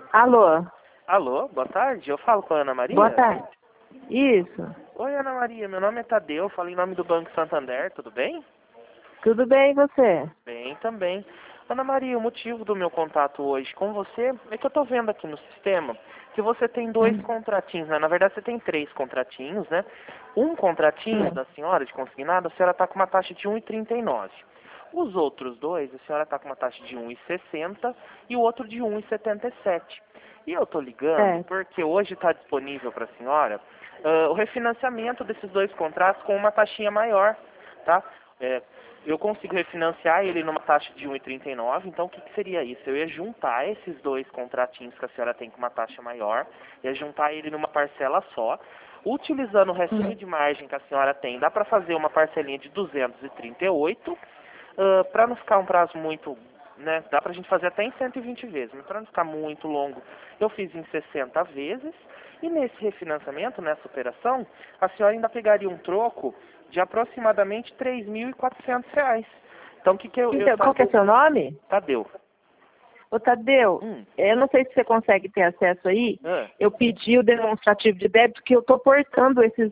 Alô? Alô, boa tarde. Eu falo com a Ana Maria? Boa tarde. Isso. Oi, Ana Maria. Meu nome é Tadeu. Eu falo em nome do Banco Santander. Tudo bem? Tudo bem e você? Bem também. Ana Maria, o motivo do meu contato hoje com você é que eu estou vendo aqui no sistema que você tem dois contratinhos, né? Na verdade, você tem três contratinhos, né? Um contratinho da senhora de consignado, a senhora está com uma taxa de 1,39. Os outros dois, a senhora está com uma taxa de 1,60 e o outro de 1,77. E eu estou ligando porque hoje está disponível para a senhora o refinanciamento desses dois contratos com uma taxinha maior, tá? Eu consigo refinanciar ele numa taxa de 1,39, então o que seria isso? Eu ia juntar esses dois contratinhos que a senhora tem com uma taxa maior, ia juntar ele numa parcela só, utilizando o restinho de margem que a senhora tem, dá para fazer uma parcelinha de 238, para não ficar um prazo muito, né, dá pra gente fazer até em 120 vezes, mas para não ficar muito longo, eu fiz em 60 vezes, e nesse refinanciamento, nessa operação, a senhora ainda pegaria um troco de aproximadamente R$ 3.400. Então, o que que Então, qual que é seu nome? Tadeu. Ô, Tadeu, eu não sei se você consegue ter acesso aí. Eu pedi o demonstrativo de débito que eu tô portando esses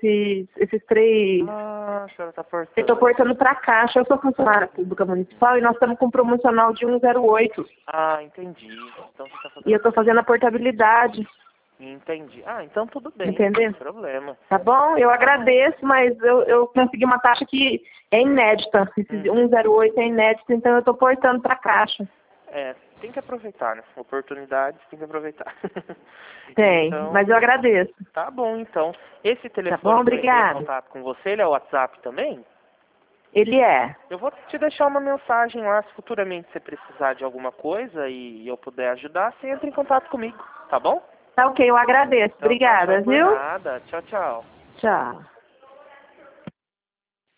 três. Ah, a senhora tá portando. Eu tô portando para a Caixa. Eu sou funcionária pública municipal e nós estamos com um promocional de 108. Ah, entendi. Então você tá fazendo... E eu tô fazendo a portabilidade. Entendi. Ah, então tudo bem. Entendeu? Não tem problema. Tá bom? Eu agradeço, mas eu consegui uma taxa que é inédita. Esse 108 é inédito, então eu tô portando para a Caixa. Tem que aproveitar, né? Oportunidades, tem que aproveitar. Tem, então, mas eu agradeço. Tá bom, então. Esse telefone Tá bom, que eu entrei em obrigada. contato com você, ele é o WhatsApp também? Ele é. Eu vou te deixar uma mensagem lá, se futuramente você precisar de alguma coisa e eu puder ajudar, você entra em contato comigo, tá bom? Tá ok, eu agradeço. Então, Obrigada, tá, por viu? nada. Tchau, tchau. Tchau.